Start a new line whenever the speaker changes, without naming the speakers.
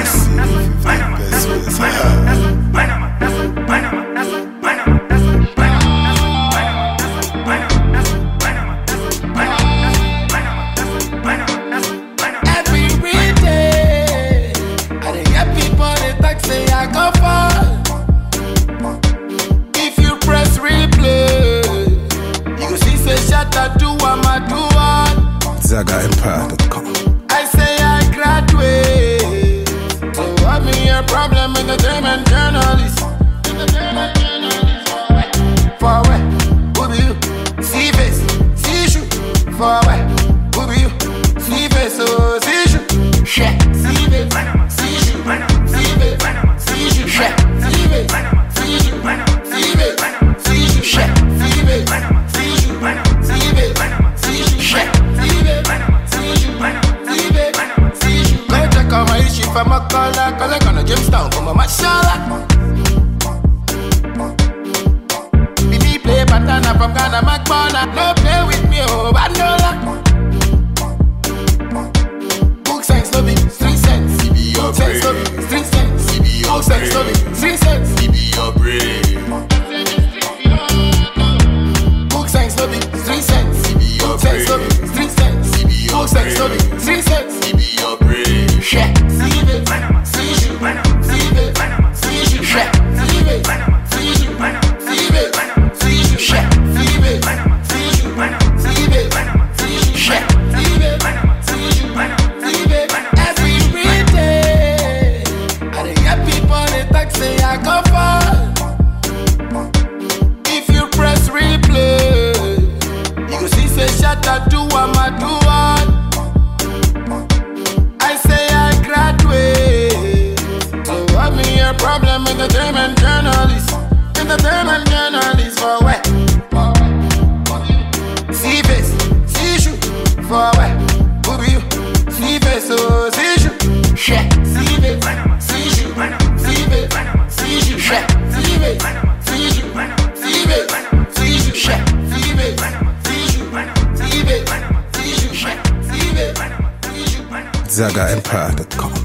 ZagaEmpire.com.
I say I graduate. So what me a problem? Entertainment journalist. For where? Who be you? See face, see issue. For where? Who be you? See face, oh see issue. Shit. See face, see issue. See face, see issue. Shit. See face, see issue. See face, see issue. Shit. See face, see issue. See face, see issue. Shit. Go check out my issue from a color on a Jamestown from a mashallah. BB play bandana from Ghana, McBona. No play with me, oh, Bandola. Book science, love it, 3 cents. CB science, love it, 3 cents. CB science, love it, 3 cents. CB your brain. Book science, love it, 3 cents. CB science, love it, 3 cents. CB science, love it, 3 cents. CB your brain. Shit. See it, see you, see it, see you, shit. See it, see you, see it, see you, shit. See it, see you, see it, see you, shit. See it, see you, see it. Every day, I get people they talk say I go far. If you press replay, you go see say shut up, do what I do. Problem, entertainment journalist. Entertainment journalist for where? See face, see issue. For where? Who be you? See face, oh see issue. Shit. See face, see issue. See face, see issue. Shit. See face, see issue. See face, see issue. Shit. See face, see issue. See face, see issue. Shit. See face, see issue.
ZagaEmpire.com.